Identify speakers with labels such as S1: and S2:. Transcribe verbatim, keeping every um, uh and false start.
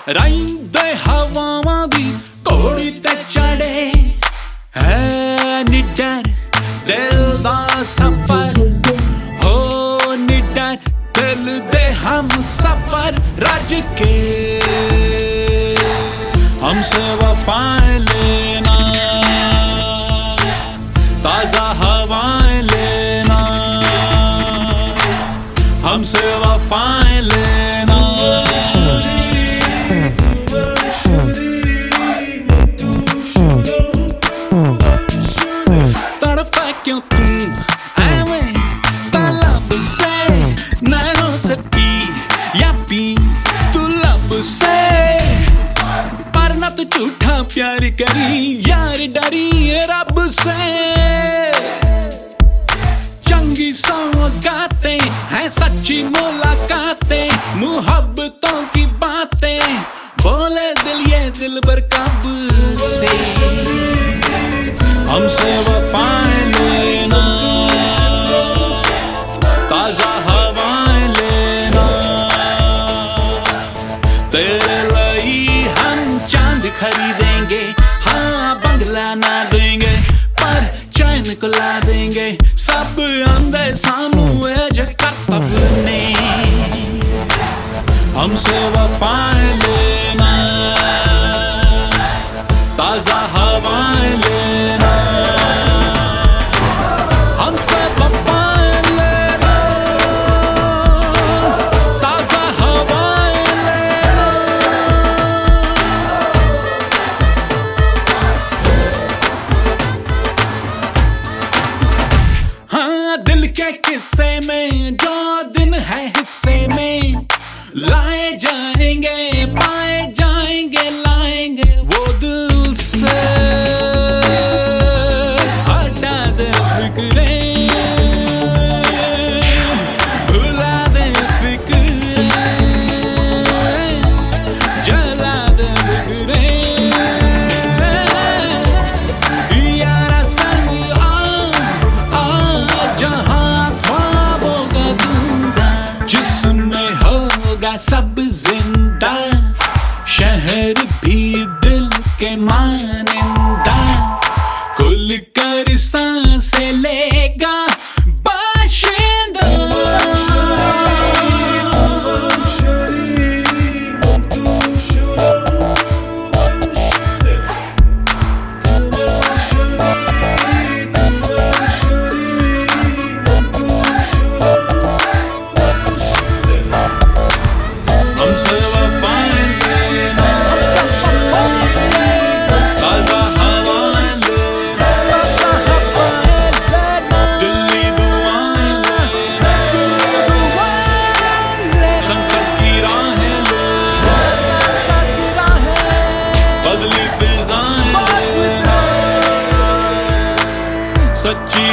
S1: रंदे हवावां दी घोड़ी ते चढ़े है निडर दिल दा सफर हो निडर दिल दे हम सफर रज के हमसे वफाएं लेना ताजा हवाएं लेना हमसे वफाएं लेना तड़फा क्यों तू एवें तलब से नैनों से पी या पी तू लब से पर ना तू झूठा प्यार करी यार डरी रब से चंगी सौगातें हैं सच्ची मुलाकातें मुहब्बतों की बातें बोले दिल ये दिल बर कब से हमसे वफाएं लेना ताजा हवाएं लेना तेरे लिए हम चांद खरीदेंगे हाँ बंगला ना देंगे पर चैन को ला देंगे सब अंधे सामने जकतब ने हमसे वफाएं लेना ताजा हवाएं लेना हमसे वफाएं लेना ताजा हवाएं लेना हाँ दिल के किस्से में जो दिन है हिस्से में लाए जाएंगे पाए जाएंगे लाएंगे वो दिल से हटा दे फिक्रें भुला दे फिक्रें जला दे फिक्रें यारा संग आ आ जहां ख्वाबों का दूंगा जिसमें होगा सब जिंदा शहर भी दिल के मानिंदा खुल कर सांसें लेगा बाशिंदा हमसे वफाएं लेना ताजा हवाएं लेना दिल्ली दुआएं लेना संसद की राहें लेना बदली फिजाएं लेना सच्ची